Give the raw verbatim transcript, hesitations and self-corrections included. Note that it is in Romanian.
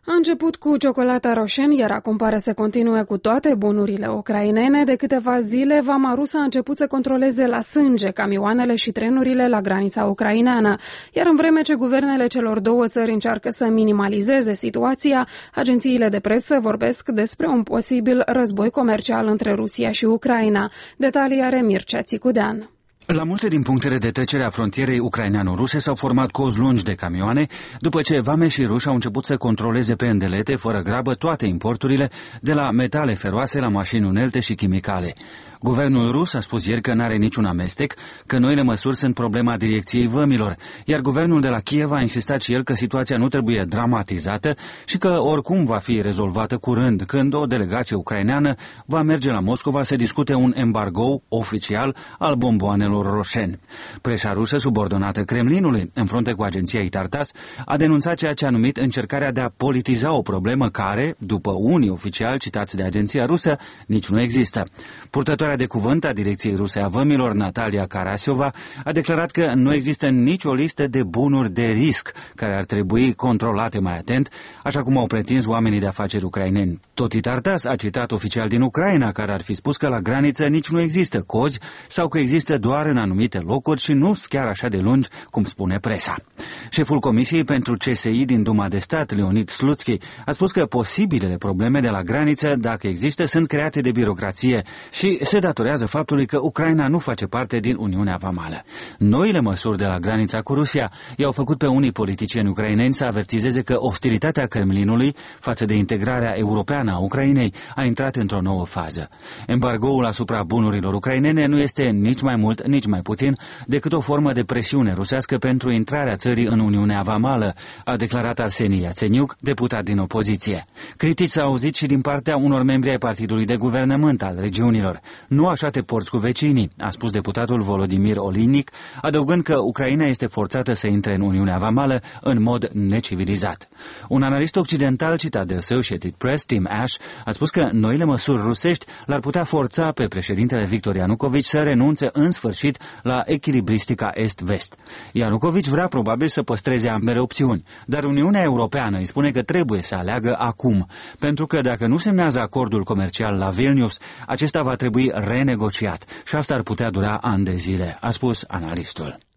A început cu ciocolata Roșen, iar acum pare să continue cu toate bunurile ucrainene. De câteva zile, vama rusă a început să controleze la sânge camioanele și trenurile la granița ucraineană. Iar în vreme ce guvernele celor două țări încearcă să minimalizeze situația, agențiile de presă vorbesc despre un posibil război comercial între Rusia și Ucraina. Detalii are Mircea Țicudean. La multe din punctele de trecere a frontierei ucraineano-ruse s-au format cozi lungi de camioane, după ce vame și ruși au început să controleze pe îndelete, fără grabă, toate importurile, de la metale feroase la mașini unelte și chimicale. Guvernul rus a spus ieri că n-are niciun amestec, că noile măsuri sunt problema direcției vămilor, iar guvernul de la Kiev a insistat și el că situația nu trebuie dramatizată și că oricum va fi rezolvată curând, când o delegație ucraineană va merge la Moscova să discute un embargo oficial al bomboanelor Roșen. Presa rusă, subordonată Kremlinului, în frunte cu agenția Itartas, a denunțat ceea ce a numit încercarea de a politiza o problemă care, după unii oficiali citați de agenția rusă, nici nu există. Purtătoarea de cuvânt a direcției ruse a vămilor, Natalia Karasiova, a declarat că nu există nicio listă de bunuri de risc care ar trebui controlate mai atent, așa cum au pretins oamenii de afaceri ucraineni. Tot Itartas a citat oficial din Ucraina, care ar fi spus că la graniță nici nu există cozi sau că există doar în anumite locuri și nu chiar așa de lungi, cum spune presa. Șeful Comisiei pentru C S I din Duma de Stat, Leonid Slutsky, a spus că posibilele probleme de la graniță, dacă există, sunt create de birocrație și se datorează faptului că Ucraina nu face parte din Uniunea Vamală. Noile măsuri de la granița cu Rusia i-au făcut pe unii politicieni ucraineni să avertizeze că ostilitatea Kremlinului față de integrarea europeană a Ucrainei a intrat într-o nouă fază. Embargoul asupra bunurilor ucrainene nu este nici mai mult, nici mai puțin decât o formă de presiune rusească pentru intrarea țării în Uniunea Vamală, a declarat Arseni Iațeniuc, deputat din opoziție. Critici s-au auzit și din partea unor membri ai partidului de guvernământ al regiunilor. Nu așa te porți cu vecinii, a spus deputatul Volodimir Olinic, adăugând că Ucraina este forțată să intre în Uniunea Vamală în mod necivilizat. Un analist occidental citat de Associated Press, Tim Ash, a spus că noile măsuri rusești l-ar putea forța pe președintele Victor Ianukovici să renunțe în sfârșit la echilibristica est-vest. Ianukovici vrea probabil să păstreze ambele opțiuni, dar Uniunea Europeană îi spune că trebuie să aleagă acum, pentru că dacă nu semnează acordul comercial la Vilnius, acesta va trebui renegociat și asta ar putea dura ani de zile, a spus analistul.